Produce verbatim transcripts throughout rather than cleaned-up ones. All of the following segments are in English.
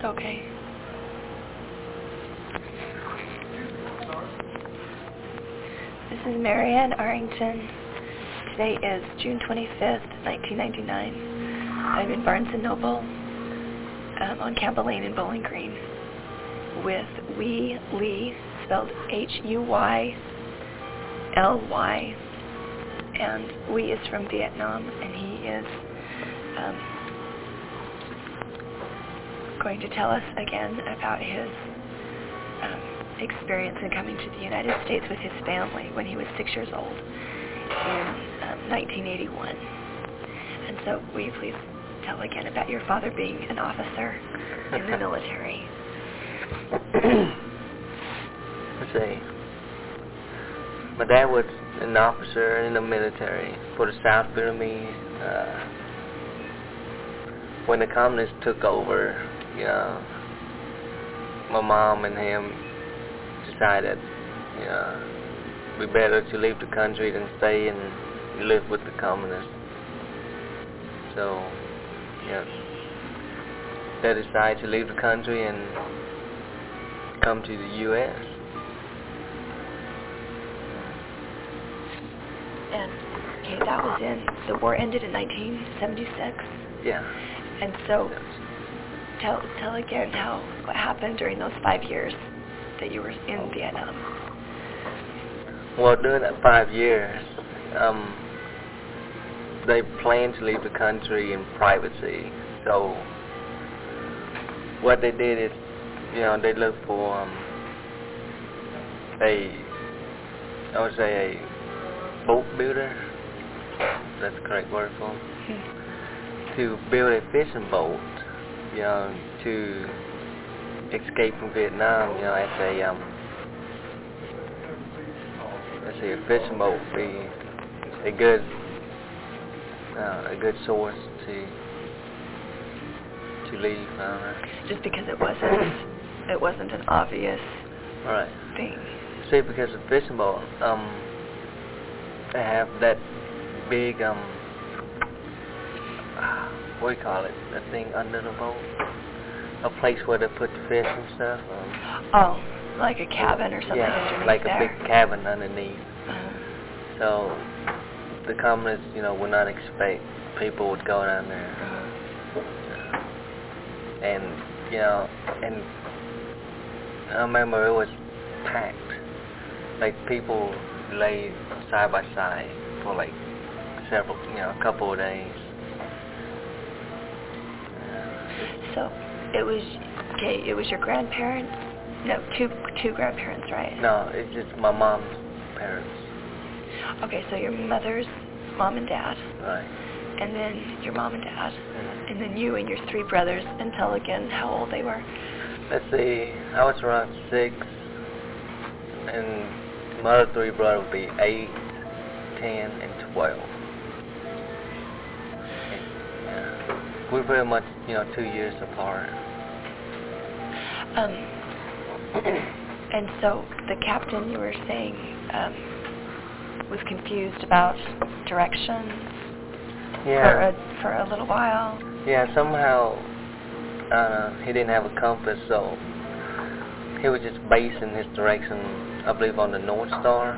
Okay. This is Marianne Arrington. Today is June twenty-fifth, nineteen ninety-nine. I'm in Barnes and Noble um, on Campbell Lane in Bowling Green with Huy Ly, spelled H U Y L Y. And Huy is from Vietnam, and he is um, going to tell us again about his um, experience in coming to the United States with his family when he was six years old in um, nineteen eighty-one. And so will you please tell again about your father being an officer in the military? Let's see. My dad was an officer in the military for the South Vietnamese. Uh, when the communists took over, you know, my mom and him decided, you know, we better to leave the country than stay and live with the communists. So, yeah, they decided to leave the country and come to the U S And, okay, that was in, the war ended in nineteen seventy-six? Yeah. And so, tell tell again how, what happened during those five years that you were in Vietnam. Well, during that five years, um, they planned to leave the country in privacy. So, what they did is, you know, they looked for um, a, I would say a boat builder, that's the correct word for them, to build a fishing boat, you know, to escape from Vietnam, you know, as a, um, let's say a fishing boat would be a good, uh, a good source to, to leave. I don't know. Just because it wasn't, it wasn't an obvious right. thing. See, because the fishing boat, um, they have that big, um, what do you call it, that thing under the boat? A place where they put the fish and stuff. Um, oh, like a cabin or something yeah, underneath like there. a big cabin underneath. Uh-huh. So, the communists, you know, would not expect people would go down there. Uh-huh. And, you know, and I remember it was packed. Like, people lay side by side for like several, you know, a couple of days. So it was okay. It was your grandparents. No, two two grandparents, right? No, it's just my mom's parents. Okay, so your mother's mom and dad. Right. And then your mom and dad. Mm-hmm. And then you and your three brothers. And tell again how old they were. Let's see. I was around six, and my other three brothers would be eight, ten, and twelve. And, yeah. We're pretty much, you know, two years apart. Um, and so the captain, you were saying, um, was confused about directions Yeah. for a, for a little while. Yeah, somehow, uh, he didn't have a compass, so he was just basing his direction, I believe, on the North Star.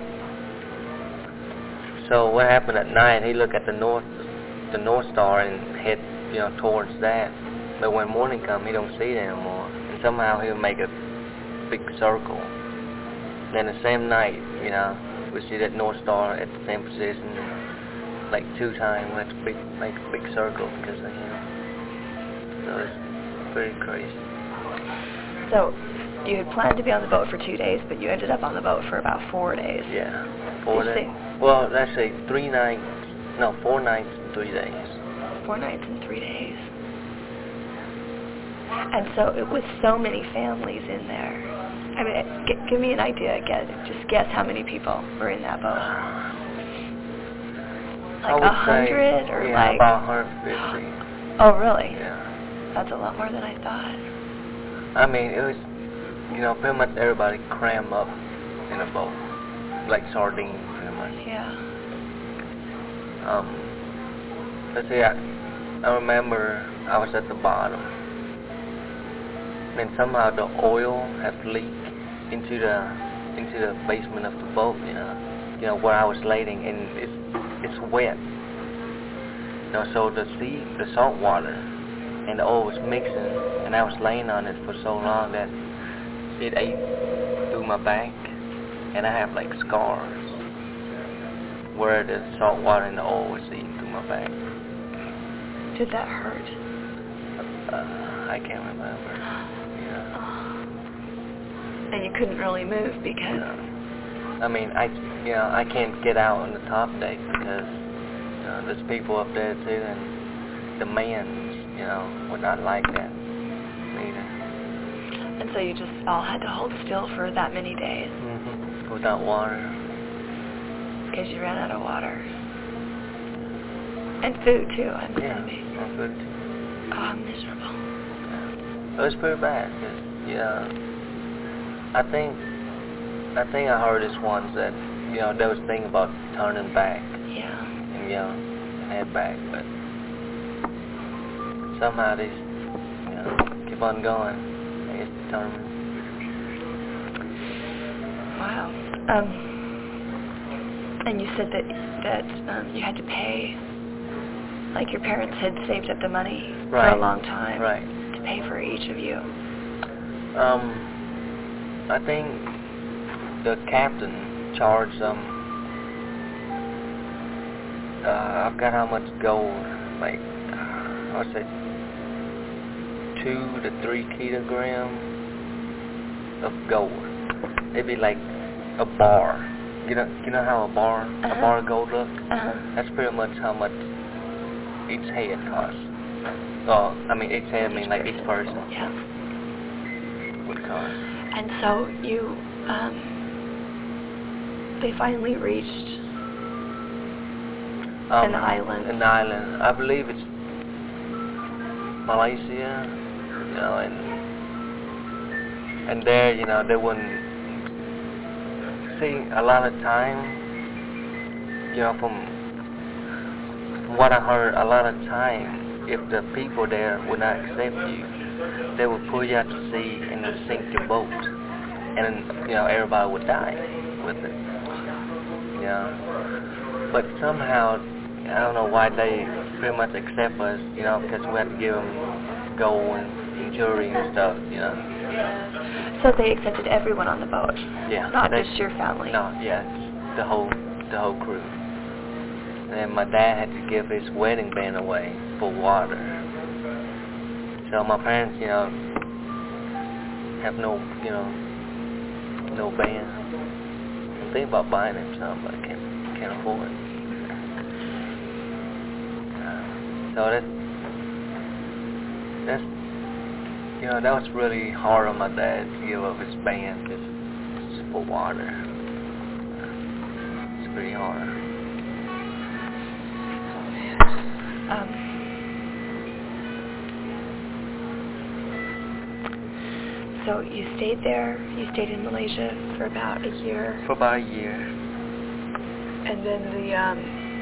So what happened at night, he looked at the North, the North Star and head, you know, towards that. But when morning come, he don't see it anymore. And somehow he'll make a big circle. Then the same night, you know, we see that North Star at the same position, like two times. We have to big, make a big circle because of him. So it's pretty crazy. So you had planned to be on the boat for two days, but you ended up on the boat for about four days. Yeah, four Did you days. say- Well, actually, three nights. No, four nights and three days. Four nights and three days. And so it was so many families in there. I mean, g- give me an idea. Guess, just guess how many people were in that boat. Like a hundred or yeah, like? about one hundred fifty. Oh, really? Yeah. That's a lot more than I thought. I mean, it was, you know, pretty much everybody crammed up in a boat, like sardines, pretty much. Yeah. Um, let's see, I, I remember I was at the bottom, and somehow the oil has leaked into the into the basement of the boat, you know, you know where I was laying, and it's it's wet. You know, so the sea, the salt water, and the oil was mixing, and I was laying on it for so long that it ate through my back, and I have like scars where the salt water and the oil was eating through my back. Did that hurt? Uh, I can't remember. Yeah. And you couldn't really move because... No. I mean, I, you know, I can't get out on the top deck because, you know, there's people up there too, and the mans, you know, would not like that either. And so you just all had to hold still for that many days? Mm-hmm. Without water. Because you ran out of water. And food too, I'm yeah, assuming. Yeah, and food too. Oh, I'm miserable. Yeah. It was pretty bad, cause, yeah, I think, I think I heard this once that, you know, there was a thing about turning back. Yeah. And, you know, head back, but somehow they, you know, keep on going. They get determined. Wow. Um, and you said that, that um, you had to pay, like your parents had saved up the money right. for a long time right. to pay for each of you. Um, I think the captain charged them, uh, I forgot how much gold, like, I would say two to three kilograms of gold. It'd be like a bar. You know, you know how a bar, uh-huh. a bar of gold look? Uh-huh. That's pretty much how much each head costs. Well, I mean, each head, I mean, like each person. Yeah. Would cost. And so you, um, they finally reached um, an island. An island. I believe it's Malaysia, you know, and and there, you know, they wouldn't see a lot of time, you know, from, from what I heard, a lot of time, if the people there would not accept you, they would pull you out to sea and would sink your boat, and, you know, everybody would die with it, you know. But somehow, I don't know why they pretty much accept us, you know, because we have to give them gold and jewelry and stuff, you know. So they accepted everyone on the boat? Yeah. Not they, just your family? No, yeah, the whole, the whole crew. And then my dad had to give his wedding band away for water. So my parents, you know, have no, you know, no band. I'm thinking about buying them some, but I can't, can't afford it. Uh, so that's, that's, you know, that was really hard on my dad to give up his band just, just for water. It's pretty hard. Um, so you stayed there, you stayed in Malaysia for about a year. For about a year. And then the, um,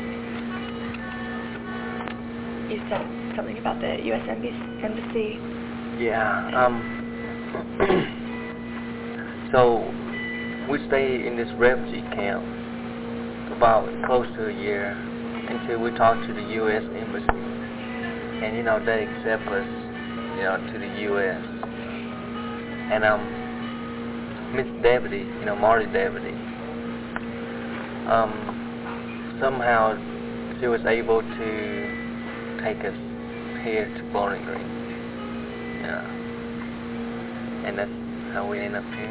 you said something about the U S Embassy. Yeah, um, so we stayed in this refugee camp about close to a year until we talked to the U S Embassy. And, you know, they accept us, you know, to the U S And, um, Miss Deputy, you know, Marty Deputy, um, somehow she was able to take us here to Bowling Green. Yeah. And that's how we end up here.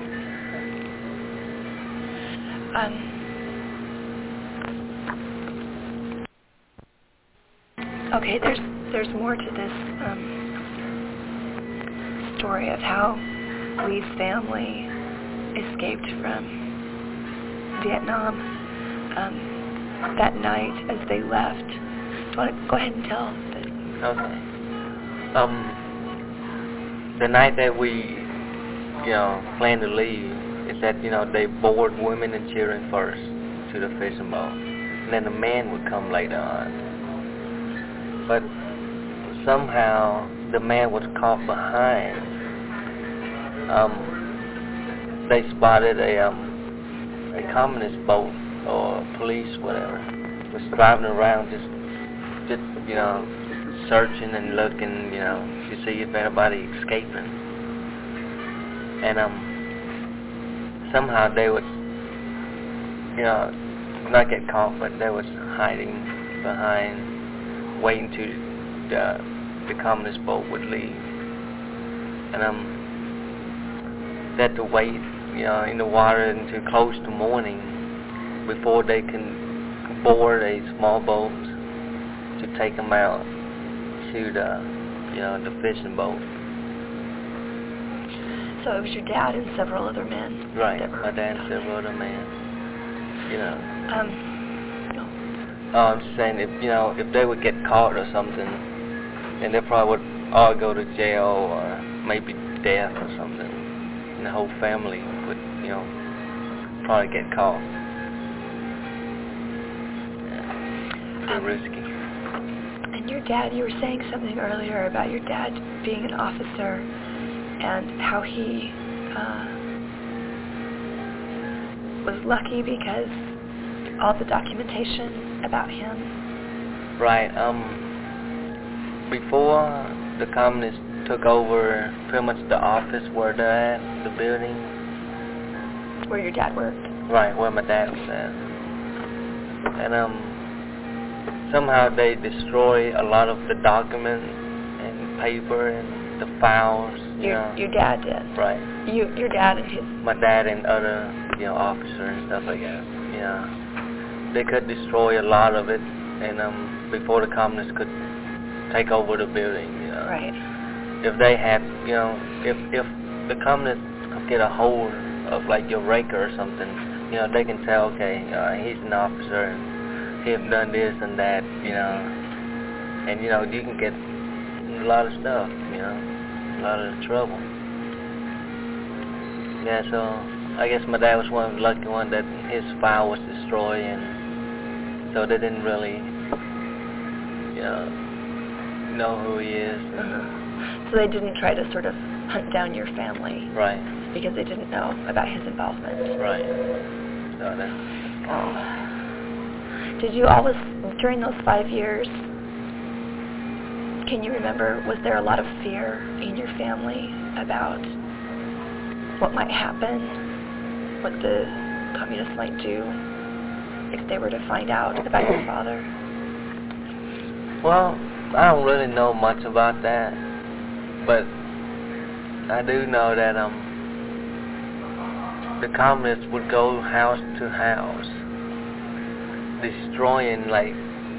Um, okay, there's there's more to this um, story of how Lee's family escaped from Vietnam um, that night as they left. Do you want to go ahead and tell? This? Okay. Um. The night that we, you know, planned to leave, is that, you know, they board women and children first to the fishing boat, and then the man would come later on. But somehow the man was caught behind um, they spotted a um, a communist boat or police, whatever, was driving around just, just you know, searching and looking, you know, to see if anybody escaping. And um, somehow they would, you know, not get caught, but they was hiding behind, waiting to the the communist boat would leave. And um, they had to wait, you know, in the water until close to morning before they can board a small boat to take them out to the, you know, the fishing boat. So it was your dad and several other men. Right, that were my dad and several other men. You know. Um. No. Oh, I'm just saying, if you know, if they would get caught or something, then they probably would all go to jail or maybe death or something, and the whole family would, you know, probably get caught. Yeah. Too um, risky. And your dad, you were saying something earlier about your dad being an officer and how he uh, was lucky because all the documentation about him. Right. Um. Before the communists took over pretty much the office where they're at, the building. Where your dad worked. Right, where my dad was at. And um, somehow they destroy a lot of the documents and paper and the files. You Your know. your dad did. Right. You your dad and his. My dad and other, you know, officers and stuff like that. Yeah. They could destroy a lot of it, and um, before the communists could take over the building. You know. Right. If they had, you know, if if the communists could get a hold of like your raker or something, you know, they can tell, okay, uh, he's an officer and he have done this and that, you know, and you know, you can get a lot of stuff, you know, a lot of the trouble. Yeah, so I guess my dad was one of the lucky ones that his file was destroyed, and so they didn't really, you know, know who he is. Uh-huh. So they didn't try to sort of hunt down your family. Right. Because they didn't know about his involvement. Right. So that. Oh. Did you always, during those five years, can you remember, was there a lot of fear in your family about what might happen, what the communists might do if they were to find out about your father? Well, I don't really know much about that, but I do know that um the communists would go house to house, destroying, like,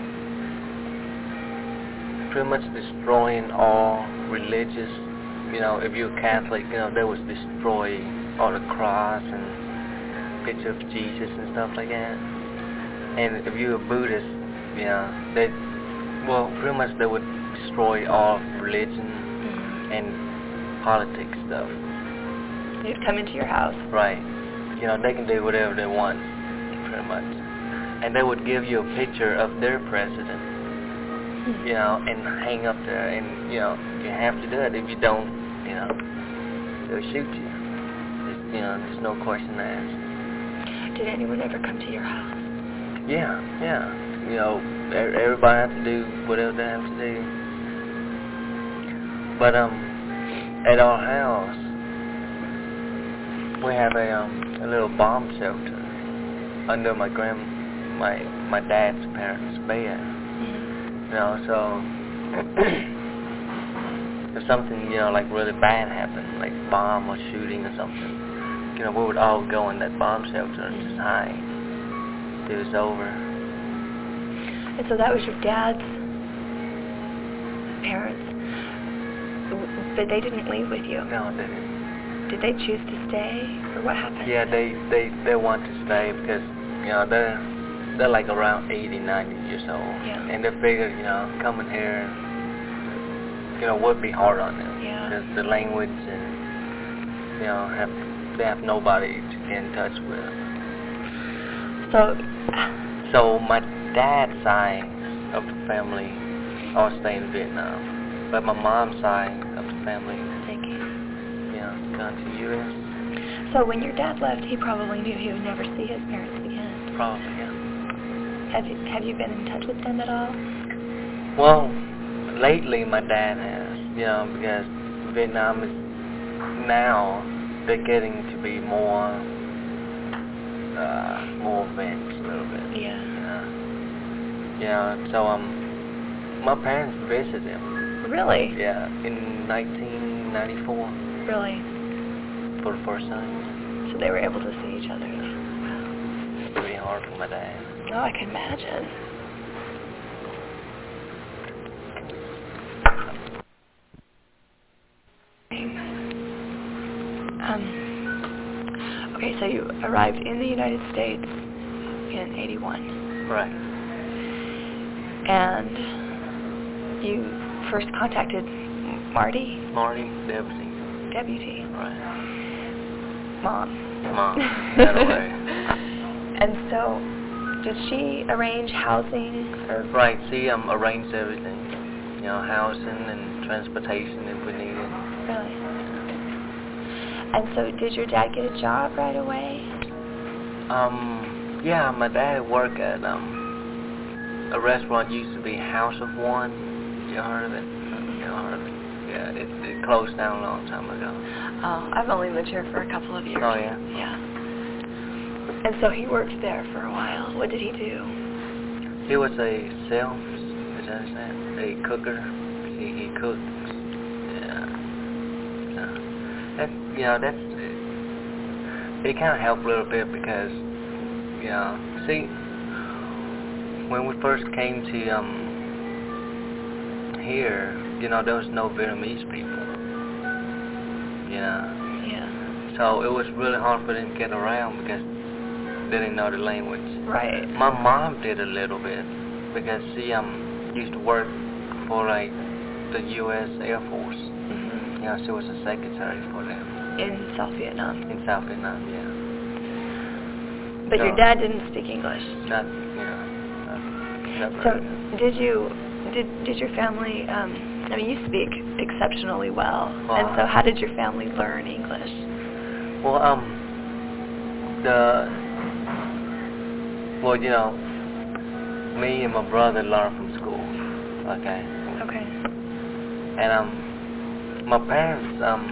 pretty much destroying all religious, you know, if you're Catholic, you know, they would destroy all the cross and picture of Jesus and stuff like that. And if you're a Buddhist, you know, they, well, pretty much they would destroy all religion and politics stuff. They'd come into your house. Right. You know, they can do whatever they want, pretty much. And they would give you a picture of their president, you know, and hang up there, and, you know, you have to do it. If you don't, you know, they'll shoot you. It's, you know, there's no question asked. Did anyone ever come to your house? Yeah, yeah. You know, everybody has to do whatever they have to do. But, um, at our house, we have a, um, a little bomb shelter under my grand, my, my dad's parents' bed. Mm-hmm. You know, so if something, you know, like really bad happened, like bomb or shooting or something, you know, we would all go in that bomb shelter and just hide till it's over. And so that was your dad's parents, but they didn't leave with you. No, they didn't. Did they choose to stay, or what happened? Yeah, they, they, they want to stay because, you know, they're, they're like around eighty, ninety years old. Yeah. And they figure, you know, coming here, you know, would be hard on them. Yeah. Because the language and, you know, have they have nobody to get in touch with. So, So my dad's side of the family all stay in Vietnam. But my mom's side of the family, thinking. yeah. gone to the U S. So when your dad left, he probably knew he would never see his parents again. Probably, yeah. Have you, have you been in touch with them at all? Well, lately my dad has, you know, because Vietnam is now, they're getting to be more, uh, more advanced a little bit. Yeah. Yeah. Yeah, so, um, my parents visited him. Really? Yeah, in nineteen ninety-four. Really? For the first time. So they were able to see each other. It's pretty hard for my dad. Oh, I can imagine. Um, okay, so you arrived in the United States in eighty-one. Right. And you first contacted Marty? Marty, Deputy. Deputy. Right. Mom. Mom. That way. And so, did she arrange housing? Or Right, she um, arranged everything. You know, housing and transportation if we needed. Really? And so, did your dad get a job right away? Um, yeah, my dad worked at um a restaurant used to be House of One. You heard of it? You heard of it? Yeah, it, it closed down a long time ago. Oh, I've only lived here for a couple of years. Oh, yeah? Yeah. And so he worked there for a while. What did he do? He was a sales, is that his name? A cooker. He, he cooked. Yeah. Yeah. That, you know, that's, it, it kind of helped a little bit because, you know, see, when we first came to, um, here, you know, there was no Vietnamese people. Yeah. Yeah. So it was really hard for them to get around because they didn't know the language. Right. My mom did a little bit because she um used to work for like the U S Air Force. Mm-hmm. You know, she was a secretary for them. In South Vietnam. In South Vietnam, yeah. But so, your dad didn't speak English. Not, you know, not, not So very good. did you, did did your family? Um, I mean, you speak exceptionally well. Wow. And so, how did your family learn English? Well, um, the well, you know, me and my brother learned from school. Okay. Okay. And um, my parents um,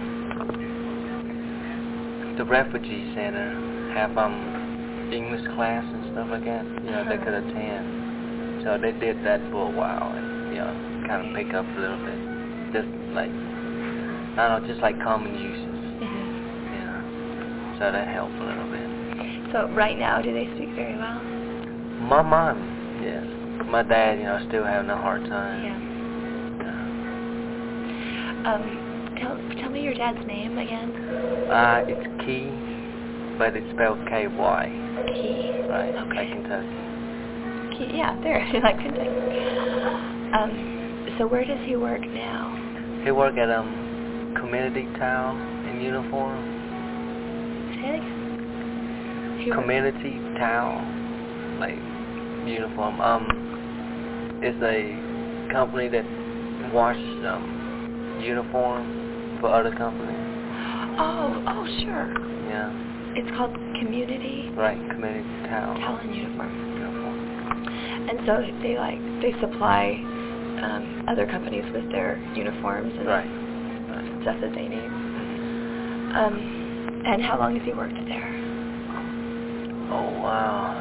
the refugee center have um English class and stuff like that. You know, uh-huh. They could attend. So they did that for a while, and you know, kind of pick up a little bit, just like I don't know, just like common uses. Mm-hmm. You know, so that helped a little bit. So right now, do they speak very well? My mom, yes. My dad, you know, still having a hard time. Yeah. Yeah. Um, tell tell me your dad's name again. Uh, it's Key, but it's spelled K Y. Key. Right. Okay. Like Kentucky. Key. Yeah, there. Like Kentucky. Um. So where does he work now? He work at um Community Towel in uniform. Say it again. He Community Towel, like uniform. Um, it's a company that washes um uniform for other companies. Oh, oh, sure. Yeah. It's called Community. Right, Community Towel. Towel and uniform. Uniform. And so they like they supply um, other companies with their uniforms and right. stuff that they need. Um, and how long has he worked there? Oh wow.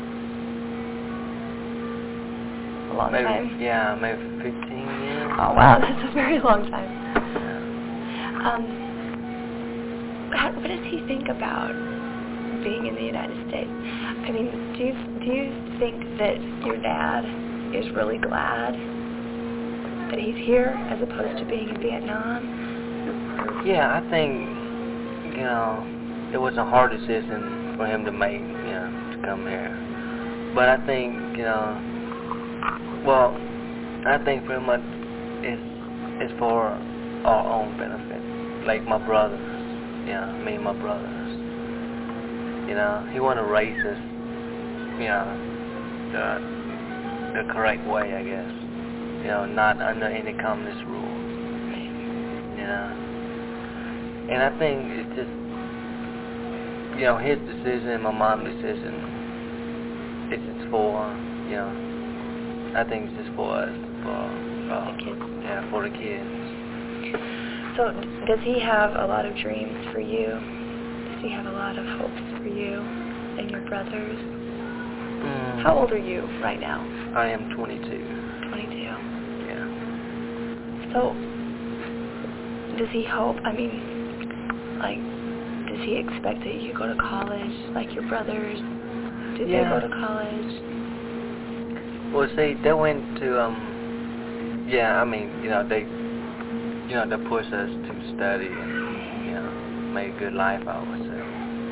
A long maybe, time. Yeah, maybe fifteen years. Oh wow, that's a very long time. Yeah. Um, how, what does he think about being in the United States? I mean, do you do you think that your dad is really glad that he's here as opposed to being in Vietnam? Yeah, I think, you know, it was a hard decision for him to make, you know, to come here. But I think, you know, well, I think pretty much it's, it's for our own benefit. Like my brothers, you know, me and my brothers. You know, he want to raise us, you know, the, the correct way, I guess. You know, not under any communist rule. You know. And I think it's just, you know, his decision and my mom's decision, it's just for, you know, I think it's just for us, for, uh, The kids. yeah, for the kids. So does he have a lot of dreams for you? Does he have a lot of hopes for you and your brothers? Mm. How old are you right now? I am twenty-two. twenty-two. Yeah. So does he hope, I mean, like, does he expect that you go to college like your brothers? Did Yeah. they go to college? Well, see, they went to, um, yeah, I mean, you know, they, you know, they pushed us to study and, you know, make a good life out of ourselves.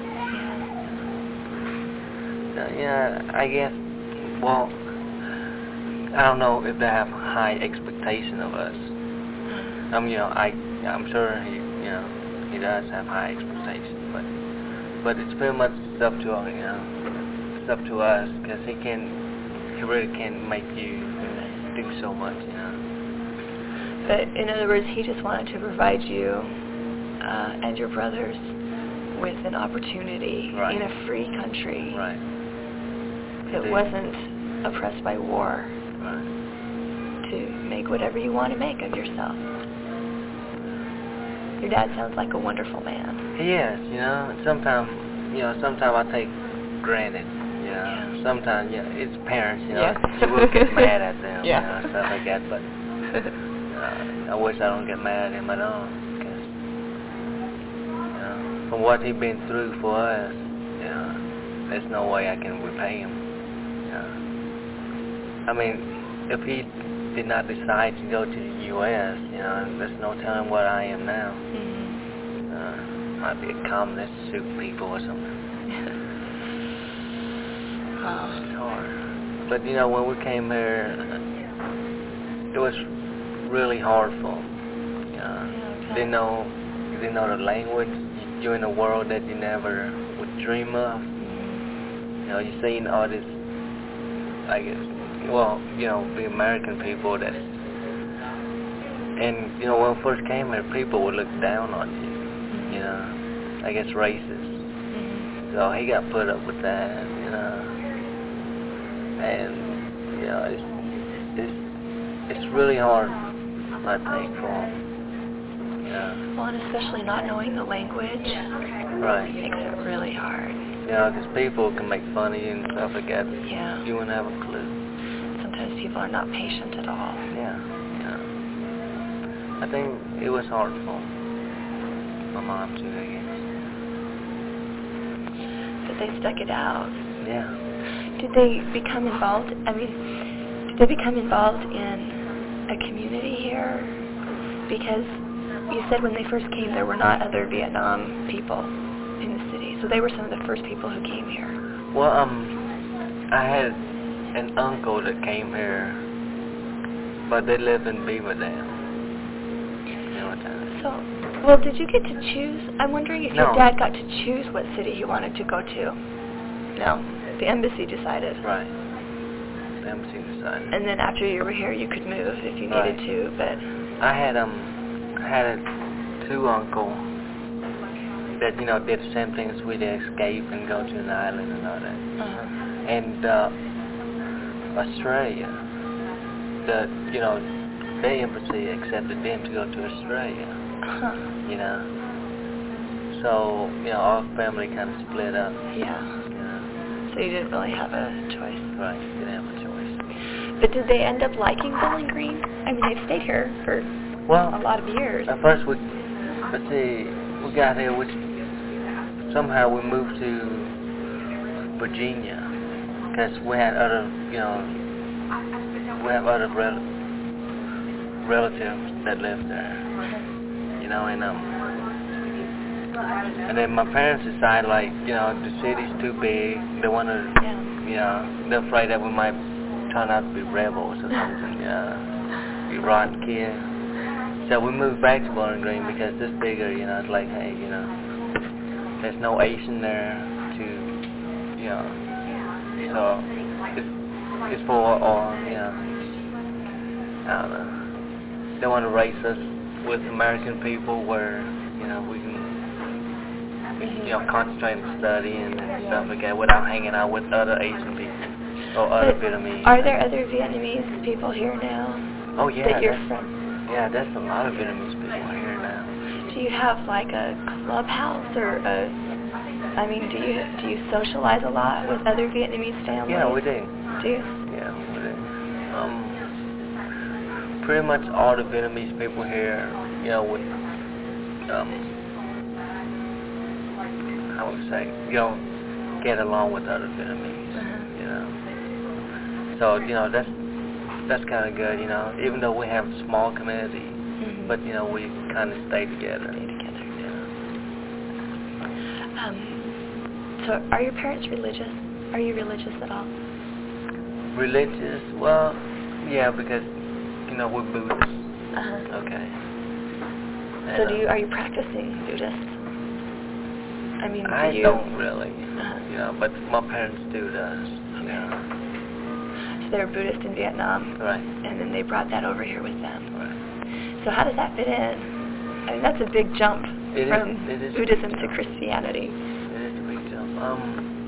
Yeah. Uh, yeah, I guess, well, I don't know if they have high expectation of us. Um, you know, I, I'm sure he, you know, he does have high expectations, but, but it's pretty much up to, uh, you know, it's up to us, because he can, he really can make you do so much, you know. But in other words, he just wanted to provide you uh, and your brothers with an opportunity Right. in a free country Right. that Indeed. wasn't oppressed by war, Right. to make whatever you want to make of yourself. Your dad sounds like a wonderful man. He is, you know. Sometimes, you know, sometimes I take granted, you know. Yeah. Sometimes, you know, it's parents, you know. Yeah. You will get mad at them, Yeah. you know, stuff like that. But uh, I wish I don't get mad at him at all, because, you know, from what he's been through for us, you know, there's no way I can repay him. You know. I mean, if he did not decide to go to the U S, you know, there's no telling what I am now. Mm-hmm. Uh, might be a communist, shoot people or something. Wow. It's hard. But you know, when we came here, it was really hard for them. You know, Yeah, they know, they know the language. You're in a world that you never would dream of. You know, you're seeing all this, I guess, well, you know, the American people that, and you know, when we first came here, people would look down on you. You know, I guess racist. Mm-hmm. So he got put up with that, you know. And you know, it's it's it's really hard, I think, for him. Yeah. Well, and especially not knowing the language Right. makes it really hard. You know, because people can make fun of you and stuff like that. Yeah. You wouldn't have a clue. Sometimes people are not patient at all. Yeah. Yeah. I think it was hard for my mom too, I guess. But they stuck it out. Yeah. Did they become involved? I mean, did they become involved in a community here? Because you said when they first came, there were not other Vietnam people in the city. So they were some of the first people who came here. Well, um, I had an uncle that came here, but they lived in Beaverdam. You know what that is? So, well, did you get to choose? I'm wondering if No. your dad got to choose what city he wanted to go to. No. The embassy decided. Right. The embassy decided. And then after you were here, you could move if you Right. needed to, but... I had, um, I had two uncles that, you know, did the same thing as we did, escape and go to an island and all that. Uh-huh. And, uh, Australia, the, you know, their embassy accepted them to go to Australia, Uh-huh. you know. So, you know, our family kind of split up, Yeah. you know. So you didn't really have a choice. Right, didn't have a choice. But did they end up liking Bowling Green? I mean, they've stayed here for Well, a lot of years. at first we, let's see, we got here, we, somehow we moved to Virginia, because we had other, you know, we have other rel- relatives that lived there, you know, and um, and then my parents decided, like, you know, the city's too big, they want to, Yeah. you know, they're afraid that we might turn out to be rebels or something, you know, be rotten kids. So we moved back to Bowling Green because it's bigger, you know, it's like, hey, you know, there's no Asian there to, you know, so it's, it's for, or, you know, I don't know, they want to raise us with American people where, you know, we can Mm-hmm. you know, concentrate and study and stuff like that without hanging out with other Asian people or other But Vietnamese. Are there other Vietnamese people here now? Oh yeah, that you're that's, from? yeah, there's a lot of Vietnamese people here now. Do you have like a clubhouse or a? I mean, do you do you socialize a lot with other Vietnamese families? Yeah, we do. Do you? Yeah, we do. Um, pretty much all the Vietnamese people here, you know, would, um, I would say, you know, get along with other Vietnamese, Uh-huh. you know. So, you know, that's that's kind of good, you know, even though we have a small community, Mm-hmm. but, you know, we kind of stay together. Stay together. Yeah. Um, so, are your parents religious? Are you religious at all? Religious? Well, yeah, because, you know, we're Buddhists. Uh-huh. Okay. So, And, do you uh, are you practicing Buddhist? I mean, do I you? don't really, Uh-huh. you know, but my parents do does, you know. So they're Buddhist in Vietnam, Right. and then they brought that over here with them. Right. So how does that fit in? I mean, that's a big jump It from is, it is a Buddhism big to jump. Christianity. It is a big jump. Um,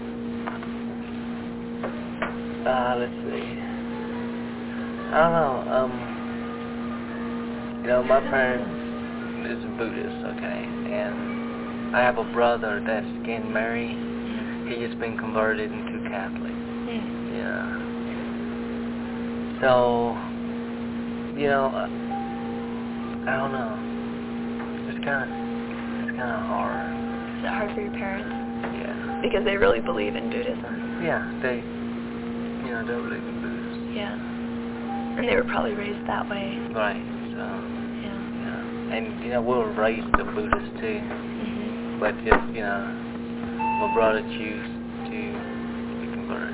uh, let's see. I don't know, um, you know, my parents is a Buddhist, okay, and I have a brother that's getting married. He has been converted into Catholic. Mm. Yeah. So, you know, uh, I don't know. It's kind of, it's kind of hard. Is it hard for your parents? Yeah. Because they really believe in Buddhism. Yeah, they, you know, they believe in Buddhism. Yeah. And they were probably raised that way. Right. So, Yeah. yeah. And, you know, we were raised a Buddhist too. Mm-hmm. But just, you know, my brother chose to be converted.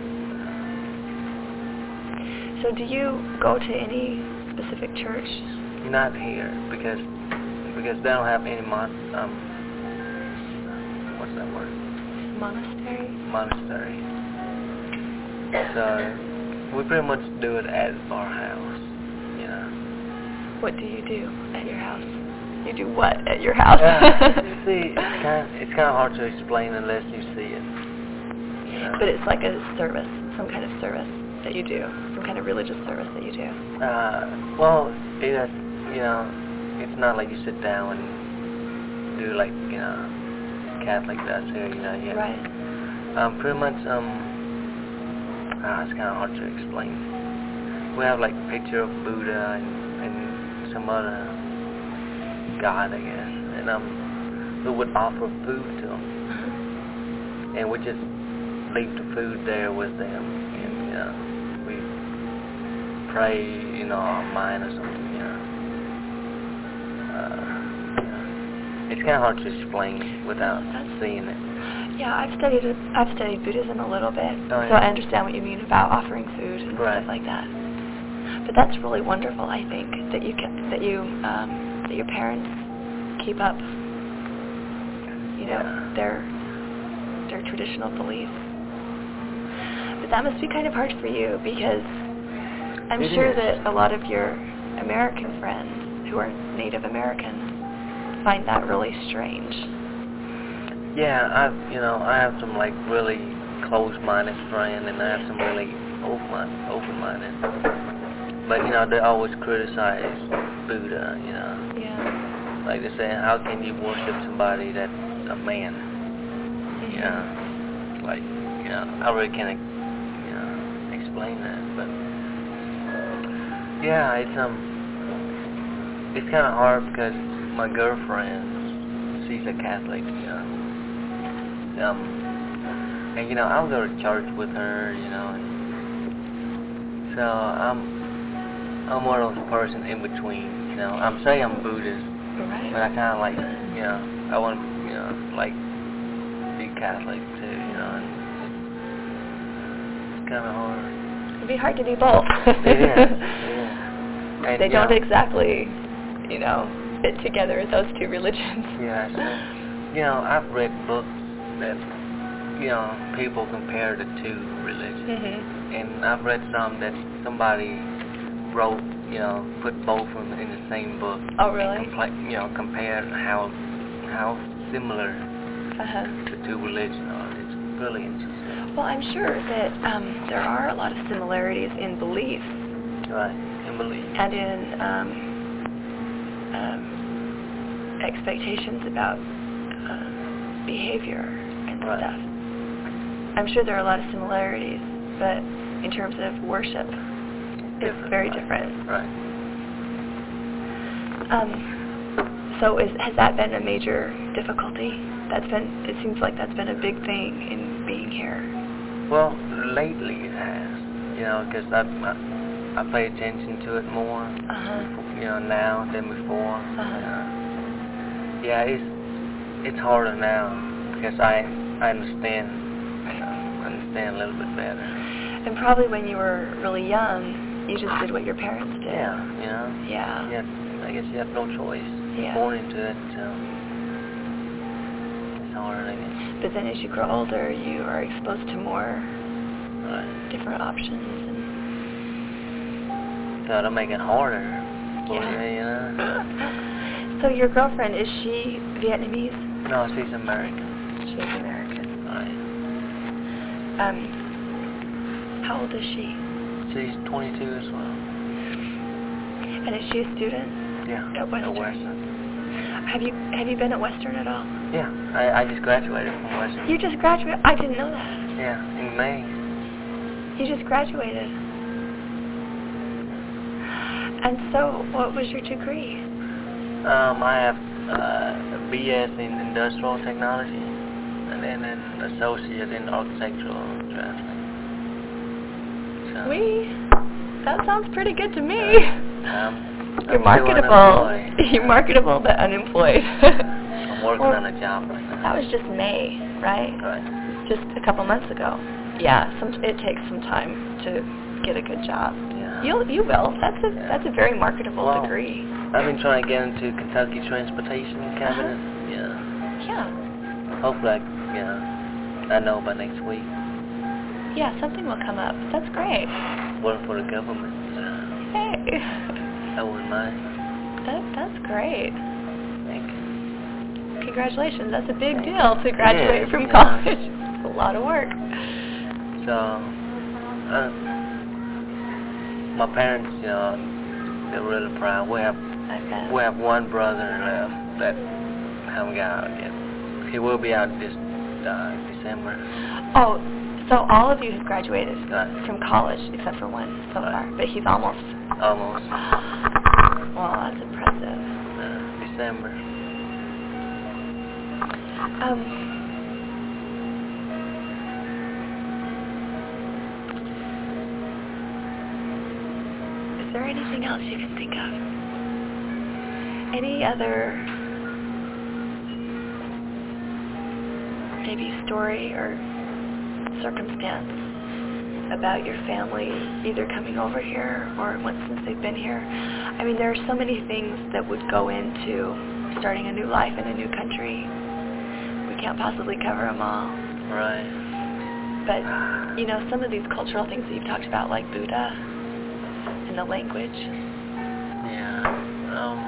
So do you go to any specific church? Not here, because because they don't have any mon um what's that word? Monastery? Monastery. So we pretty much do it at our house, you know. What do you do at your house? You do what at your house? Yeah, you see, it's kind of, it's kind of hard to explain unless you see it. You know? But it's like a service, some kind of service that you do, some kind of religious service that you do. Uh, well, it is, you know, it's not like you sit down and do like, you know, Catholic does here, you know, yeah. Right. Um, pretty much, um, ah, it's kind of hard to explain. We have like a picture of Buddha and, and some other God, I guess, and um, we would offer food to them, and we just leave the food there with them, and you know, we pray, you know, our mind or something, you know. Uh, you know. It's kind of hard to explain without That's, seeing it. Yeah, I've studied it. I've studied Buddhism a little bit, Oh, yeah. so I understand what you mean about offering food and Right. stuff like that. But that's really wonderful, I think, that you can, that you um, that your parents keep up, you know, Yeah. their their traditional beliefs. But that must be kind of hard for you because I'm It sure is. that a lot of your American friends who are Native Americans find that really strange. Yeah, I've, you know, I have some like really close-minded friends, and I have some really open-minded, open-minded. But you know, they always criticize Buddha. You know, Yeah. like they say, how can you worship somebody that's a man? Mm-hmm. You know, like, you know, I really can't, you know, explain that. But yeah, it's um, it's kind of hard because my girlfriend, she's a Catholic. You know. Um, and you know, I'll go to church with her, you know, and so I'm, I'm one of those person in between, you know. I'm saying I'm Buddhist, Right. but I kind of like, you know, I want to, you know, like, be Catholic too, you know, and it's kind of hard. It'd be hard to be both. It is, it is. And, They you don't know, exactly, you know, fit together, those two religions. Yeah, so, you know, I've read books that, you know, people compare the two religions. Mm-hmm. And I've read some that somebody wrote, you know, put both of them in the same book. Oh, really? And compla- you know, compared how how similar Uh-huh. the two religions are. It's really interesting. Well, I'm sure that um, there are a lot of similarities in belief. Right, in belief. And in um, um, expectations about uh, behavior and right. stuff. I'm sure there are a lot of similarities, but in terms of worship, different, it's very right. different. Right. Um, so is, has that been a major difficulty? That's been, it seems like that's been a big thing in being here. Well, lately it has, you know, because I, I, I pay attention to it more, uh-huh. you know, now than before. Uh-huh. Uh, yeah, it's it's harder now because I I understand, you know, understand a little bit better. And probably when you were really young, you just did what your parents did. Yeah, you know. Yeah. Yeah, I guess you have no choice. Yeah. You're born into it, so it's hard, I guess. But then as you grow older, you are exposed to more right. different options. And so it'll make it harder for yeah. you, you know. So your girlfriend, is she Vietnamese? No, she's American. She's American. Right. Um, how old is she? She's twenty-two as well. And is she a student? Yeah. At Western. At Western. Have you have you been at Western at all? Yeah, I, I just graduated from Western. You just graduated? I didn't know that. Yeah, in May. You just graduated. And so, what was your degree? Um, I have uh, a B S in Industrial Technology, and then an associate in Architectural Drafting. So, We? That sounds pretty good to me. Um, You're I'm marketable. unemployed. You're marketable but unemployed. I'm working well, on a job right now. That was just May, right? Right. Just a couple months ago. Yeah, some, it takes some time to get a good job. Yeah. You'll, you will. That's a Yeah. that's a very marketable well, degree. I've been trying to get into Kentucky Transportation Cabinet. Uh-huh. Yeah. Yeah. Hopefully, I, yeah, I know by next week. Yeah, something will come up. That's great. Work for the government. So Hey. I wouldn't mind. That, that's great. Thank you. Congratulations. That's a big Thank deal to graduate is, from yeah. college. It's a lot of work. So, uh, my parents, you know, they're really proud. We have I bet. we have one brother left that haven't got out yet. He will be out this uh, December. Oh, so all of you have graduated Right. from college except for one so Right. far, but he's almost. Almost. Well, that's impressive. Uh, December. Um, is there anything else you can think of? Any other maybe story or circumstance about your family either coming over here or once since they've been here? I mean, there are so many things that would go into starting a new life in a new country. We can't possibly cover them all. Right. But, you know, some of these cultural things that you've talked about, like Buddha and the language. Yeah. Um.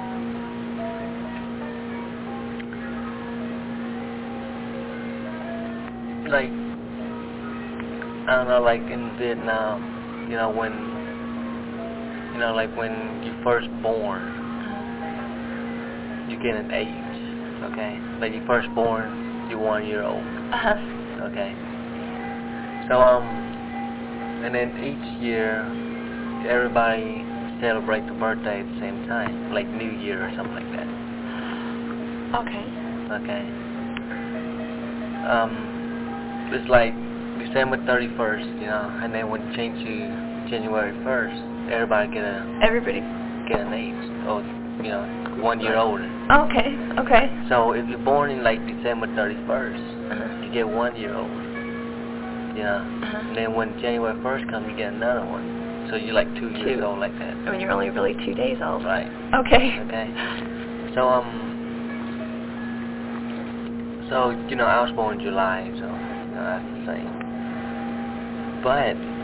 Like, I don't know, like in Vietnam, you know, when, you know, like when you first born, you get an age, okay? Like you first born, you're one year old, Uh-huh. okay? So, um, and then each year, everybody celebrate the birthday at the same time, like New Year or something like that. Okay. Okay. Um, it's like December thirty-first, you know, and then when you change to January first, everybody get a Everybody. get an age, or you know, one year older. Okay, okay. So if you're born in like December thirty-first, Uh-huh. you get one year older. You know, Uh-huh. and then when January first comes, you get another one. So you're like two years Two. old like that. I mean, you're only really two days old. Right. Okay. Okay. So um. So you know, I was born in July, so you know that's the same. But